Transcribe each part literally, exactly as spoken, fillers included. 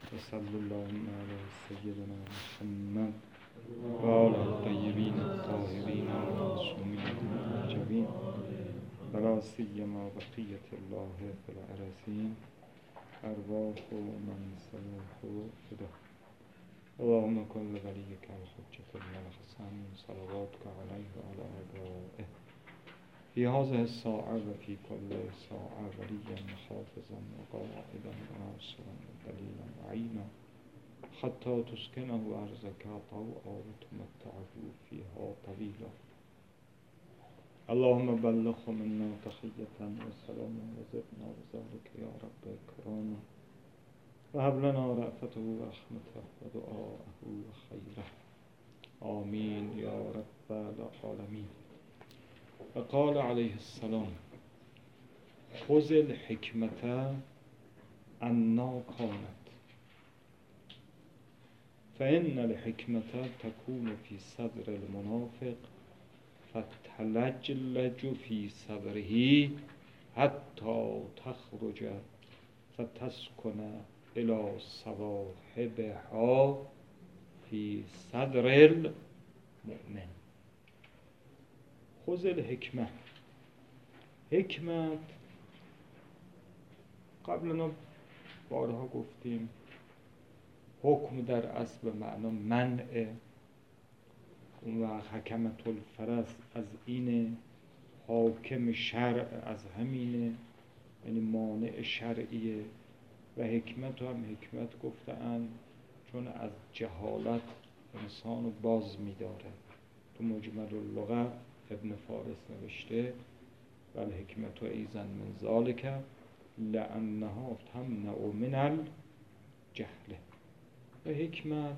وصلی اللهم علی سیدنا محمد و آل الطیبین الطاهرین المعصومین المنجبین ولا سیما بقیة الله فی الارضین ارواح من صلاه فدا. اللهم کن لولیک الحجة بن الحسن صلواتک علیه و علی آبائه فی هذه الساعة و فی کل ساعة ولیا حافظا و قائدا و ناصرا و دلیلا و عینا حتی تسکنه ارضک طوعا و تمتعه فیها طویلا. اللهم بلغ منا تحیة و سلاما و زدنا بذلك یا رب کراما و هب لنا رأفته و رحمته و دعاءه و خیره. آمین یا رب العالمین. و قال علیه السلام خذ الحکمت عنا کانت فإن الحکمت تکون فی صدر المنافق فتلجلج فی صدره حتی تخرج فتسکن الی صواحبها فی صدر المؤمن. خذ الحکمت. حکمت قبلا بارها گفتیم حکم در اصل معنا منع و حکمت الفرس از اینه، حاکم شرع از همینه، یعنی مانع شرعیه. و حکمت هم حکمت گفتن چون از جهالت انسانو باز می‌داره. تو مجمل اللغه ابن فارس نوشته بل حکمت و ایزن من ذالک لانها تمنع من الجهل. و حکمت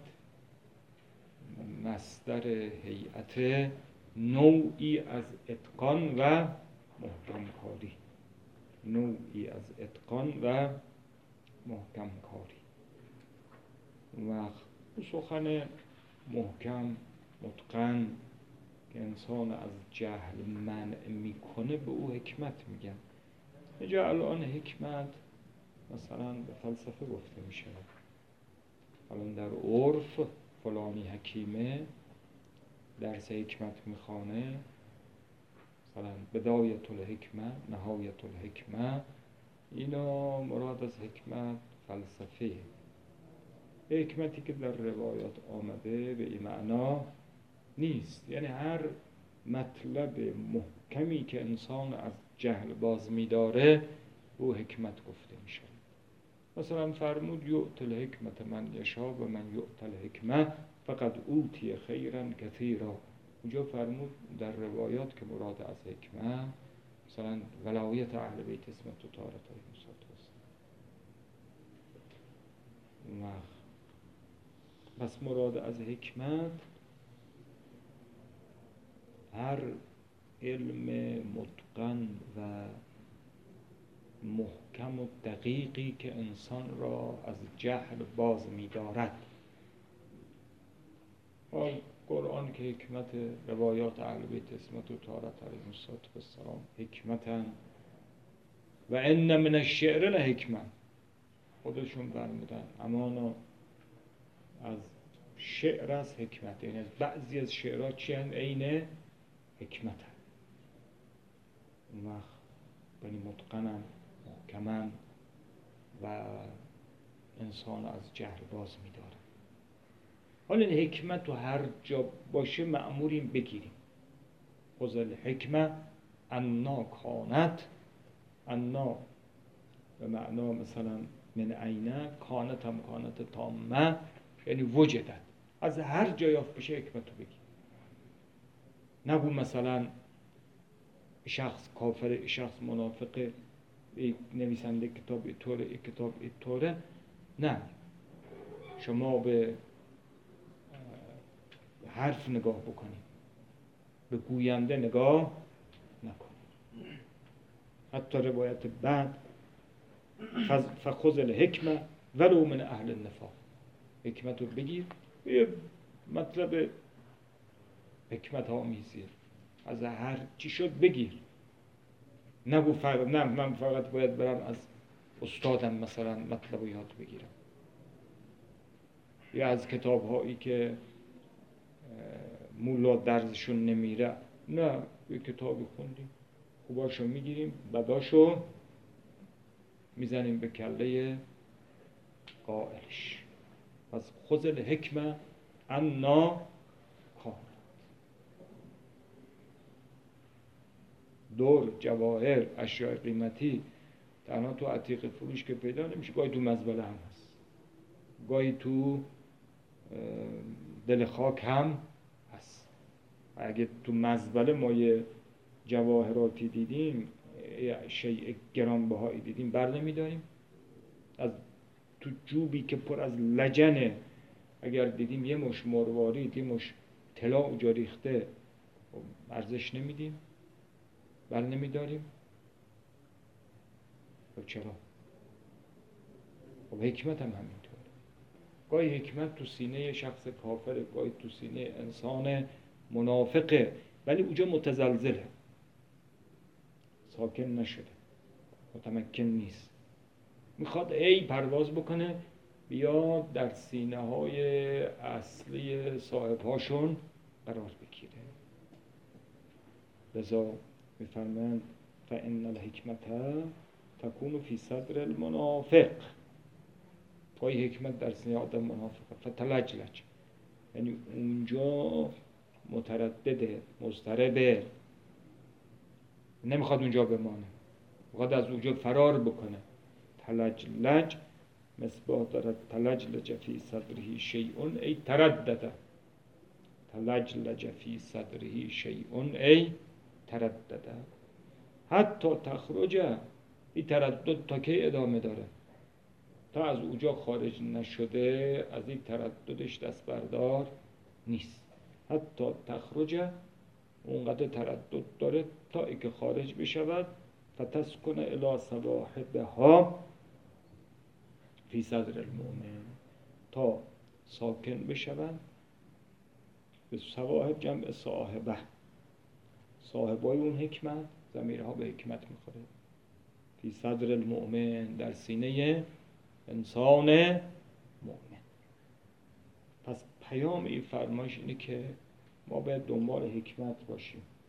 مصدر هیئت نوعی از اتقان و محکم کاری، نوعی از اتقان و محکم کاری. و سخن محکم متقن که انسان از جهل منع میکنه به او حکمت میگن. اینجا الان حکمت مثلا به فلسفه گفته میشه. الان در عرف فلانی حکیمه، درس حکمت میخوانه، مثلا بدایت الحکمه، نهایت الحکمه، اینا مراد از حکمت فلسفه. حکمتی که در روایات آمده به این معنا نیست. یعنی هر مطلب محکمی که انسان از جهل باز می‌داره او حکمت گفته میشه. مثلا فرمود یؤتی الحکمة من یشاء و من یؤتی الحکمة فقد اوتی خیرا کثیرا. اونجا فرمود در روایات که مراد از حکمت مثلا ولایت اهل بیت اسمت و طهارت علیهم السلام. پس مراد از حکمت هر علم متقن و محکم و دقیقی که انسان را از جهل باز می‌دارد. قرآن که حکمت، روایات اهل بیت اسمت و طهارت علیهم السلام حکمتن. و ان من الشعر لحکمة، خودشون فرمودن امانا از شعر از حکمت، یعنی از بعضی از شعرها چی هست؟ عین حکمت هست. اون وقت یعنی متقنن، محکمن و انسان از جهل باز می‌داره. حالا این حکمت تو هر جا باشه مأموریم بگیریم. خذ الحکمة عنا کانت. عنا به معنا مثلا من عینه، کانت هم کانت تامه، یعنی وجدت. از هر جا یافت بشه حکمت رو بگیر. نگو مثلا شخص کافر، شخص منافقه، نویسنده کتاب اینطوره، این کتاب اینطوره. نه، شما به حرف نگاه بکنید، به گوینده نگاه نکنید. حتی روایت بعد فخذ الحکمة ولو من اهل النفاق. حکمت رو بگیر، یه مطلب حکمت آمیزی از هر چی شد بگیر. نگو فقط نه من فقط باید برم از استادم مثلا مطلب رو یاد بگیرم. یا از کتاب هایی که مولا درزشون نمیره. نه، یه کتابی خوندیم، خوباشو میگیریم، بداشو میزنیم به کله قائلش. پس خذ الحکمه عنا کانت. دور، جواهر، اشیاء قیمتی تنها تو عتیق فروش که پیدا نمیشه، گاهی تو مزبله هم هست، گاهی تو دل خاک هم هست. اگه تو مزبله ما یه جواهراتی دیدیم، شیء گرانبهایی دیدیم، بر نمیداریم؟ از تو جوبی که پر از لجنه اگر دیدیم یه مش مروارید، یه مش طلا اونجا ریخته، ارزش نمیدیم؟ بر نمیداریم؟ خب چرا؟ خب حکمت هم همینطور. گاهی حکمت تو سینه شخص کافره، گاهی تو سینه انسان منافقه، ولی اونجا متزلزله، ساکن نشده، متمکن نیست، میخواد ای پرواز بکنه بیاد در سینه های اصلی صاحب هاشون قرار بگیره. لذا میفرمند فإن الحکمت تکون فی صدر المنافق. پای حکمت در سینه آدم منافقه. فتلجلج، یعنی اونجا متردده، مضطربه، نمیخواد اونجا بمانه، میخواد از اونجا فرار بکنه. تلجلج مصباح دارد تلجلج فی صدره شیء ای تردده. تلجلج فی صدره شیء ای تردده. حتی تخرج، این تردد تا کی ادامه داره؟ تا از اونجا خارج نشده از این ترددش دست بردار نیست. حتی تخرج، اونقدر تردد داره تا ای که خارج بشود. فتسکن الی صواحبها فی صدر المؤمن، تا ساکن بشود. به صواحب جمع صاحبه، صاحبای اون حکمت، ضمیرها به حکمت میخوره. فی صدر المؤمن، در سینه انسان مؤمن. پس پیام این فرمایش اینه که ما باید دنبال حکمت باشیم.